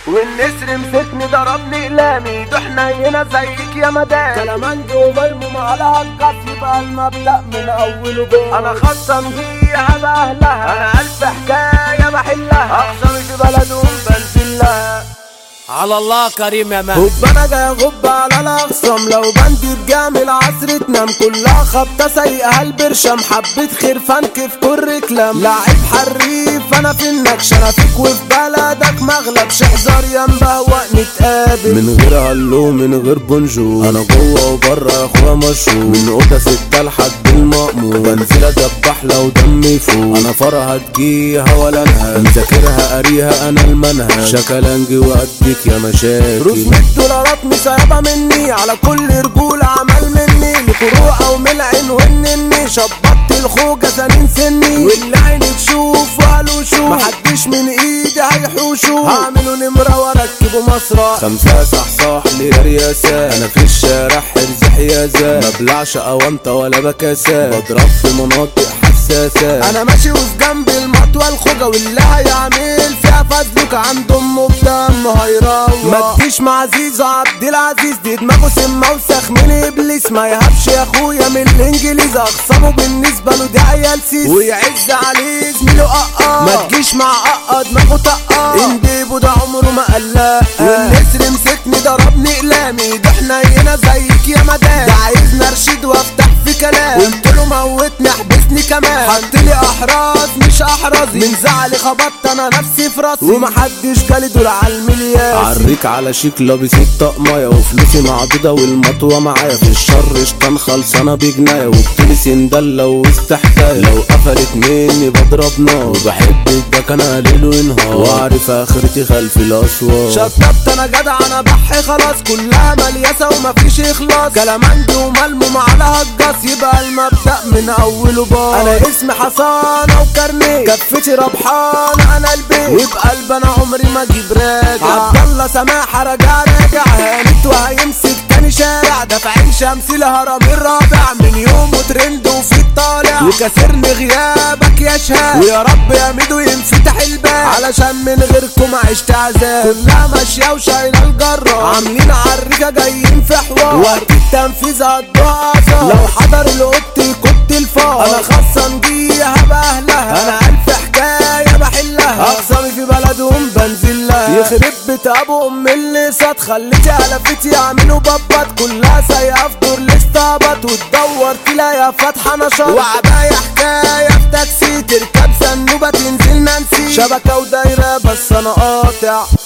والنسر مسكني ضربني اقلامي ده حنينه زيك يا مدام كلامنجي وملموم على هالقص يبقى المبدأ من اوله بيه. انا خصم فيها باهلها انا الف حكايه بحلها اخصمي في بلدهم بنزل لها على الله كريم يا مان. خد انا جاي اغب على الاخصم لو بندي بجام العصر تنام كلها خبطه سيئه البرشم حبه خير فنك في كل كلام لعيب حريف انا في النكش انا فيك وفي بلدك مغلبش احذر يا مبهوق نتقابل من غير هلو من غير بونجو انا جوه وبره يا اخويا مشهور من اوضه ستة لحد المأمور بنزل ادبح لو دمي يفوق انا فرها تجيها ولا انها مذاكرها قاريها انا المنهج شكلنجي وقدي يا مشاكل روس $100 مسيبة مني على كل رجولة عمل مني لكروعة وملعن ونني شبطت الخوجة زنين سني واللي عيني تشوف وقالوا شوف محدش من ايدي هيحوشوا هعملوا نمرة واركبوا مسرح 5 صحصاح لي يا رياسة انا في الشارع حرز حيازة مبلعش اوانطة ولا بكاسة بضرب في مناطق حساسة انا ماشي وفي جنب المطوى الخوجة واللي هيعمل فيها فزلك عند امه بدمه هيروح ما تجيش مع زيزو عبد العزيز دي دماغه سمه وسخ من ابليس ما يهبش يا اخويا من الانجليز اخصمه بالنسبه له دي عيال سيس ويعز عليه زميله ما تجيش مع دماغه طقه انديبه ده عمره ما قلق والنسر مسكني ضربني اقلامي ده حنينه زيك يا مدام ده عايزني ارشد وافتح في كلام قلت له موتني احبسني كمان حطلي احراز مش احرزي من زعلي خبطت انا نفسي في راسي ومحدش جالي دول على المليان عريك على شيك لابس الطقمايه وفلوسي معدوده والمطوه معايا في الشر شطان خلصانه بجنايه وبطولي سندله واستحكايه لو قفلت مني بضرب نار وبحب ده انا ليل ونهار واعرف اخرتي خلف الاسوار شطبت انا جدع انا بحي خلاص كلها ملياسه ومفيش اخلاص كلامنجي وملموم على هالجاس يبقى المبدأ من اوله بار انا اسمي حصانه وكرنيه كفتي ربحانه انا البيت وبقلب انا عمري ما اجيب راجع عبدالله سماحه راجع هانت وهيمسك تاني شارع ده في عين شمس الهرم الرابع من يومه ترند وفي الطالع وكسرني غيابك يا شهاب ويا رب يا ميدو ينفتح الباب علشان من غيركم عشت عذاب كلها ماشيه وشايله الجره عاملين عريكه جايين في حوار وقت التنفيذ هتضعف لو حضر لقطي كنت الفار انا خاصه نجيها باهلها انا الف حكايه بحلها اقسمي في بلدهم بنزل لها يخرب بيت ابو ام اللي صاد خليتي علفتي يعملوا بابات كلها سايقه في دور الاستعباط وتدور تلاقيها فاتحه نشاط وعبايه حكايه في تاكسي تركب سنوبه تنزل نانسي شبكه ودايره بس انا قاطع